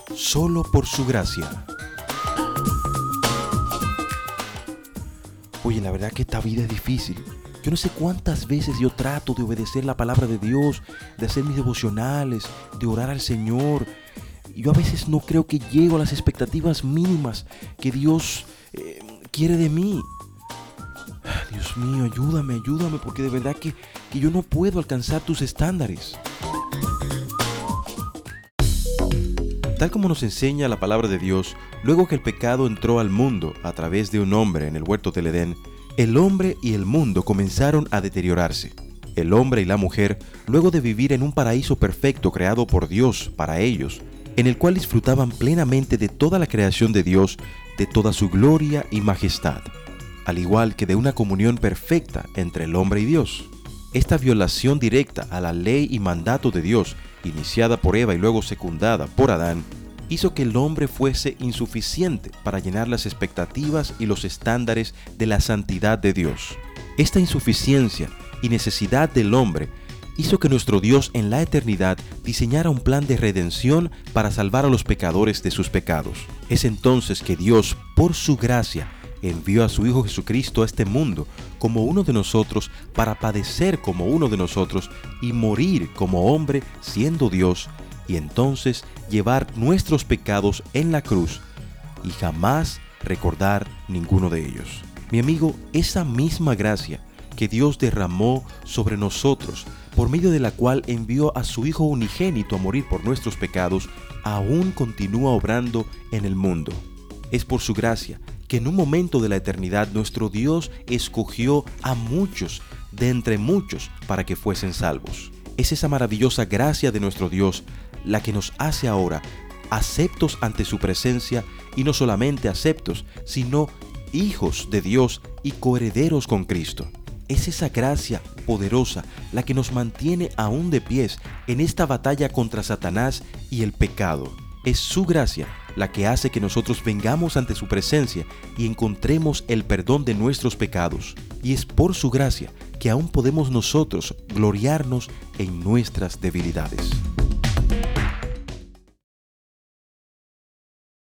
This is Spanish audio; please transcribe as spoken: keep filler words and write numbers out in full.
solo por su gracia. Oye, la verdad que esta vida es difícil. Yo no sé cuántas veces yo trato de obedecer la palabra de Dios, de hacer mis devocionales, de orar al Señor. Y yo a veces no creo que llego a las expectativas mínimas que Dios eh, quiere de mí. Dios mío, ayúdame, ayúdame, porque de verdad que, que yo no puedo alcanzar tus estándares. Tal como nos enseña la palabra de Dios, luego que el pecado entró al mundo a través de un hombre en el huerto del Edén, el hombre y el mundo comenzaron a deteriorarse. El hombre y la mujer, luego de vivir en un paraíso perfecto creado por Dios para ellos, en el cual disfrutaban plenamente de toda la creación de Dios, de toda su gloria y majestad, al igual que de una comunión perfecta entre el hombre y Dios. Esta violación directa a la ley y mandato de Dios, iniciada por Eva y luego secundada por Adán, hizo que el hombre fuese insuficiente para llenar las expectativas y los estándares de la santidad de Dios. Esta insuficiencia y necesidad del hombre hizo que nuestro Dios en la eternidad diseñara un plan de redención para salvar a los pecadores de sus pecados. Es entonces que Dios, por su gracia, envió a su Hijo Jesucristo a este mundo como uno de nosotros para padecer como uno de nosotros y morir como hombre siendo Dios, y entonces llevar nuestros pecados en la cruz y jamás recordar ninguno de ellos. Mi amigo, esa misma gracia que Dios derramó sobre nosotros, por medio de la cual envió a su Hijo unigénito a morir por nuestros pecados, aún continúa obrando en el mundo. Es por su gracia que en un momento de la eternidad nuestro Dios escogió a muchos de entre muchos para que fuesen salvos. Es esa maravillosa gracia de nuestro Dios la que nos hace ahora aceptos ante su presencia, y no solamente aceptos, sino hijos de Dios y coherederos con Cristo. Es esa gracia poderosa la que nos mantiene aún de pies en esta batalla contra Satanás y el pecado. Es su gracia la que hace que nosotros vengamos ante su presencia y encontremos el perdón de nuestros pecados. Y es por su gracia que aún podemos nosotros gloriarnos en nuestras debilidades.